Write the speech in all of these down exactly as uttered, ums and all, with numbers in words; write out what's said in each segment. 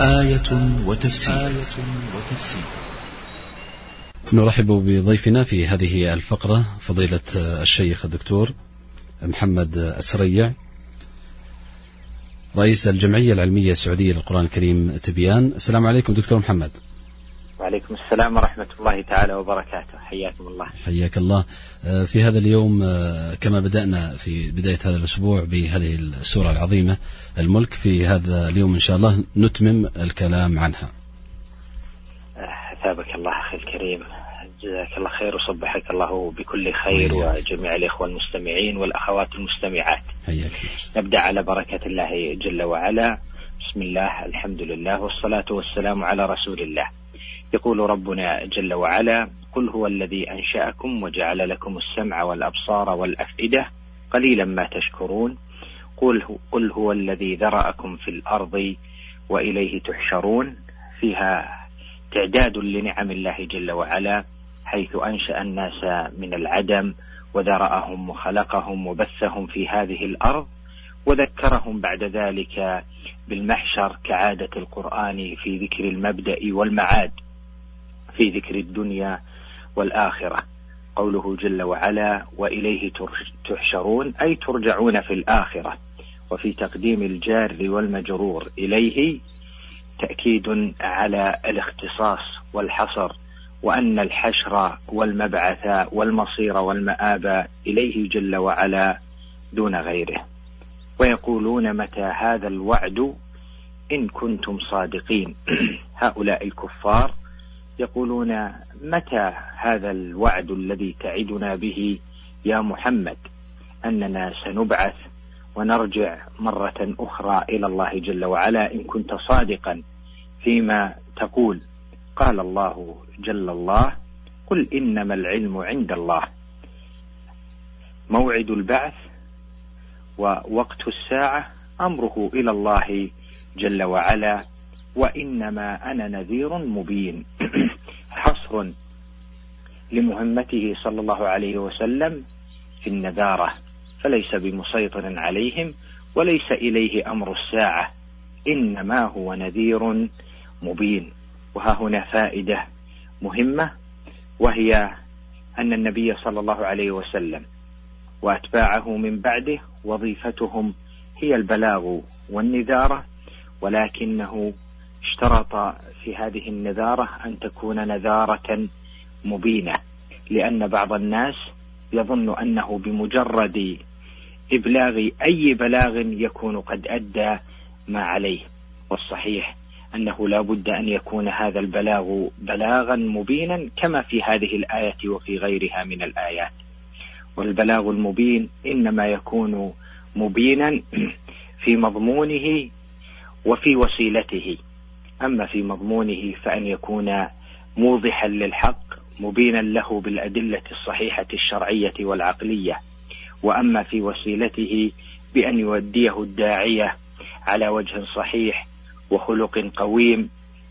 آية وتفسير, آية وتفسير. نرحب بضيفنا في هذه الفقرة فضيلة الشيخ الدكتور محمد السريع، رئيس الجمعية العلمية السعودية للقرآن الكريم تبيان. السلام عليكم دكتور محمد. وعليكم السلام ورحمة الله تعالى وبركاته، حياكم الله. حياك الله. في هذا اليوم كما بدأنا في بداية هذا الأسبوع بهذه السورة العظيمة الملك، في هذا اليوم إن شاء الله نتمم الكلام عنها. أثابك الله أخي الكريم، جزاك الله خير وصبحك الله بكل خير وجميع الإخوة المستمعين والأخوات المستمعات. حياك. نبدأ على بركة الله جل وعلا. بسم الله، الحمد لله، والصلاة والسلام على رسول الله. يقول ربنا جل وعلا: قل هو الذي أنشأكم وجعل لكم السمع والأبصار والأفئدة قليلا ما تشكرون. قل, قل هو الذي ذرأكم في الأرض وإليه تحشرون. فيها تعداد لنعم الله جل وعلا، حيث أنشأ الناس من العدم وذرأهم وخلقهم وبثهم في هذه الأرض، وذكرهم بعد ذلك بالمحشر كعادة القرآن في ذكر المبدأ والمعاد، في ذكر الدنيا والآخرة. قوله جل وعلا: وإليه تحشرون، أي ترجعون في الآخرة. وفي تقديم الجار والمجرور إليه تأكيد على الاختصاص والحصر، وأن الحشر والمبعث والمصير والمآب إليه جل وعلا دون غيره. ويقولون متى هذا الوعد إن كنتم صادقين. هؤلاء الكفار يقولون: متى هذا الوعد الذي تعدنا به يا محمد، أننا سنبعث ونرجع مرة أخرى إلى الله جل وعلا إن كنت صادقا فيما تقول. قال الله جل الله: قل إنما العلم عند الله. موعد البعث ووقت الساعة أمره إلى الله جل وعلا، وإنما أنا نذير مبين. حصر لمهمته صلى الله عليه وسلم في النذارة، فليس بمسيطر عليهم وليس إليه أمر الساعة، إنما هو نذير مبين. وها هنا فائدة مهمة، وهي أن النبي صلى الله عليه وسلم وأتباعه من بعده وظيفتهم هي البلاغ والنذارة، ولكنه اشترط في هذه النذارة أن تكون نذارة مبينة، لأن بعض الناس يظن أنه بمجرد إبلاغ أي بلاغ يكون قد أدى ما عليه، والصحيح أنه لا بد أن يكون هذا البلاغ بلاغا مبينا كما في هذه الآية وفي غيرها من الآيات. والبلاغ المبين إنما يكون مبينا في مضمونه وفي وسيلته. أما في مضمونه فأن يكون موضحا للحق مبينا له بالأدلة الصحيحة الشرعية والعقلية، وأما في وسيلته بأن يوديه الداعية على وجه صحيح وخلق قويم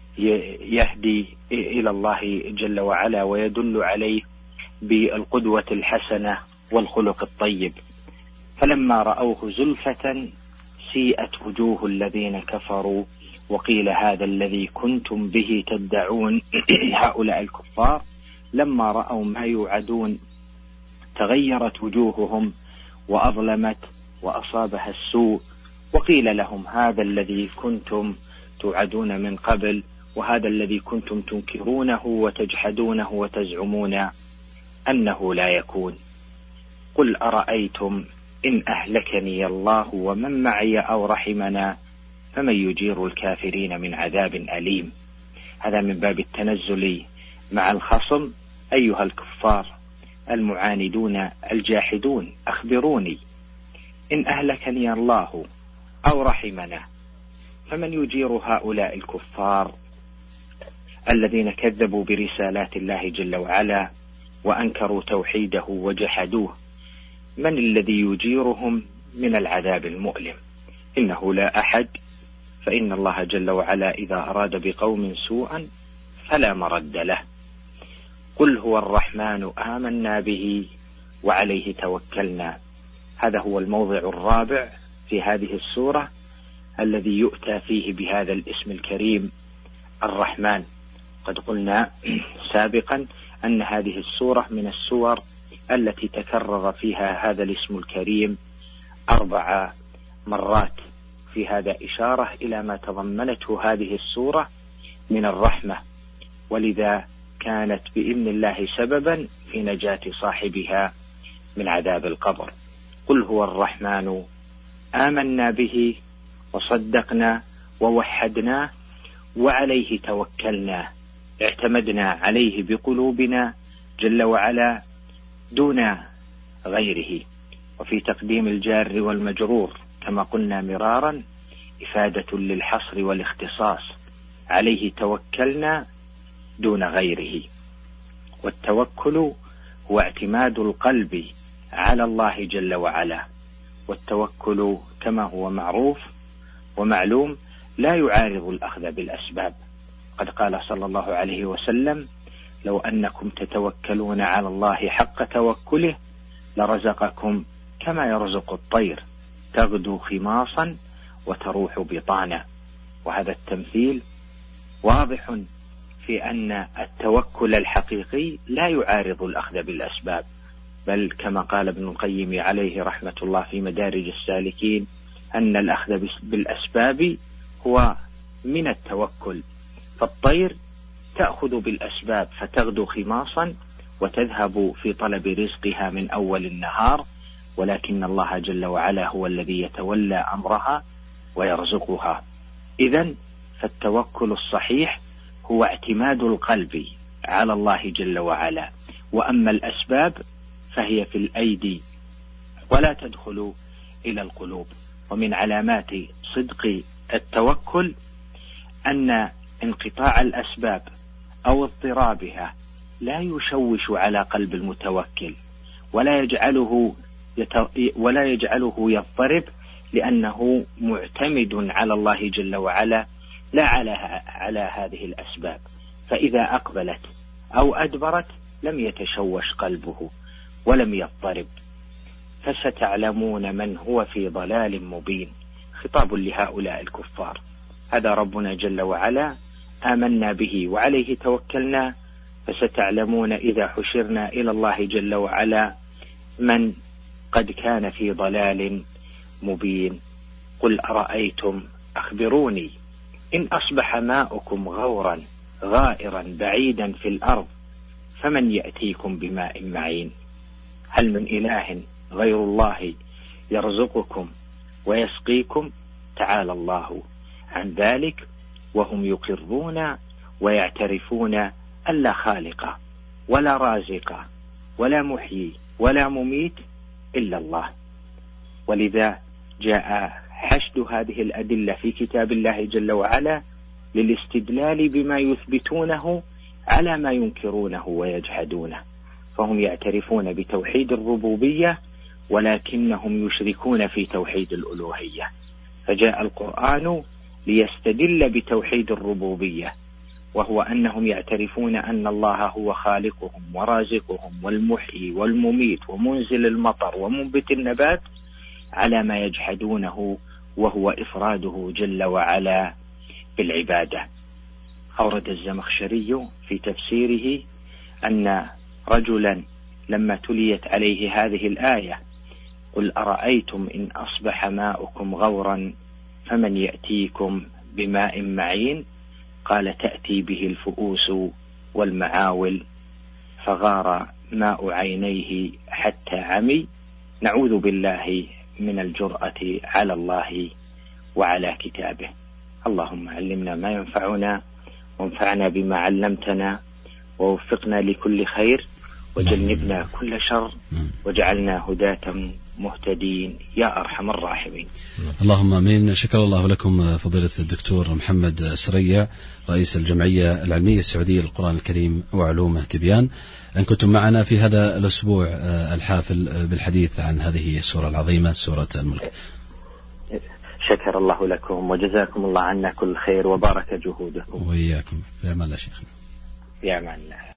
يهدي إلى الله جل وعلا ويدل عليه بالقدوة الحسنة والخلق الطيب. فلما رأوه زلفة سيئت وجوه الذين كفروا وقيل هذا الذي كنتم به تدعون. هؤلاء الكفار لما رأوا ما يوعدون تغيرت وجوههم وأظلمت وأصابها السوء، وقيل لهم هذا الذي كنتم توعدون من قبل، وهذا الذي كنتم تنكرونه وتجحدونه وتزعمون أنه لا يكون. قل أرأيتم إن أهلكني الله ومن معي أو رحمنا فمن يجير الكافرين من عذاب أليم. هذا من باب التنزل مع الخصم. أيها الكفار المعاندون الجاحدون، أخبروني إن أهلكني الله أو رحمنا فمن يجير هؤلاء الكفار الذين كذبوا برسالات الله جل وعلا وأنكروا توحيده وجحدوه؟ من الذي يجيرهم من العذاب المؤلم؟ إنه لا أحد، فإن الله جل وعلا إذا أراد بقوم سوءا فلا مرد له. قل هو الرحمن آمنا به وعليه توكلنا. هذا هو الموضع الرابع في هذه السورة الذي يؤتى فيه بهذا الاسم الكريم الرحمن. قد قلنا سابقا أن هذه السورة من السور التي تكرر فيها هذا الاسم الكريم أربع مرات. في هذا إشارة إلى ما تضمنته هذه السورة من الرحمة، ولذا كانت بإذن الله سببا في نجاة صاحبها من عذاب القبر. قل هو الرحمن آمنا به وصدقنا ووحدناه وعليه توكلنا، اعتمدنا عليه بقلوبنا جل وعلا دون غيره. وفي تقديم الجار والمجرور كما قلنا مرارا إفادة للحصر والاختصاص، عليه توكلنا دون غيره. والتوكل هو اعتماد القلب على الله جل وعلا، والتوكل كما هو معروف ومعلوم لا يعارض الأخذ بالأسباب. قد قال صلى الله عليه وسلم: لو أنكم تتوكلون على الله حق توكله لرزقكم كما يرزق الطير تغدو خماصا وتروح بطانا. وهذا التمثيل واضح في أن التوكل الحقيقي لا يعارض الأخذ بالأسباب، بل كما قال ابن القيم عليه رحمة الله في مدارج السالكين أن الأخذ بالأسباب هو من التوكل. فالطير تأخذ بالأسباب فتغدو خماصا وتذهب في طلب رزقها من أول النهار، ولكن الله جل وعلا هو الذي يتولى أمرها ويرزقها. إذن فالتوكل الصحيح هو اعتماد القلب على الله جل وعلا، وأما الأسباب فهي في الأيدي ولا تدخل إلى القلوب. ومن علامات صدق التوكل أن انقطاع الأسباب أو اضطرابها لا يشوش على قلب المتوكل ولا يجعله يت... ولا يجعله يضطرب، لأنه معتمد على الله جل وعلا لا على على هذه الأسباب. فإذا أقبلت أو أدبرت لم يتشوش قلبه ولم يضطرب. فستعلمون من هو في ضلال مبين، خطاب لهؤلاء الكفار. هذا ربنا جل وعلا آمنا به وعليه توكلنا، فستعلمون إذا حشرنا إلى الله جل وعلا من قد كان في ضلال مبين. قل أرأيتم أخبروني إن أصبح ماؤكم غورا غائرا بعيدا في الأرض فمن يأتيكم بماء معين. هل من إله غير الله يرزقكم ويسقيكم؟ تعالى الله عن ذلك وهم يقرون ويعترفون أن لا خالق ولا رازق ولا محيي ولا مميت إلا الله. ولذا جاء حشد هذه الأدلة في كتاب الله جل وعلا للاستدلال بما يثبتونه على ما ينكرونه ويجحدونه. فهم يعترفون بتوحيد الربوبية ولكنهم يشركون في توحيد الألوهية، فجاء القرآن ليستدل بتوحيد الربوبية، وهو أنهم يعترفون أن الله هو خالقهم ورازقهم والمحيي والمميت ومنزل المطر ومنبت النبات، على ما يجحدونه وهو إفراده جل وعلا بالعبادة. أورد الزمخشري في تفسيره أن رجلا لما تليت عليه هذه الآية: قل أرأيتم إن أصبح ماؤكم غورا فمن يأتيكم بماء معين، قال: تأتي به الفؤوس والمعاول فغار ماء عينيه حتى عمي. نعوذ بالله من الجرأة على الله وعلى كتابه. اللهم علمنا ما ينفعنا وانفعنا بما علمتنا ووفقنا لكل خير وجنبنا كل شر وجعلنا هداة مهتدين يا أرحم الراحمين. اللهم آمين. شكر الله لكم فضيلة الدكتور محمد سريع رئيس الجمعية العلمية السعودية للقرآن الكريم وعلومه تبيان أن كنتم معنا في هذا الأسبوع الحافل بالحديث عن هذه السورة العظيمة سورة الملك. شكر الله لكم وجزاكم الله عنا كل خير وبارك جهودكم. وإياكم. يا أمان الله شيخنا. يا أمان الله.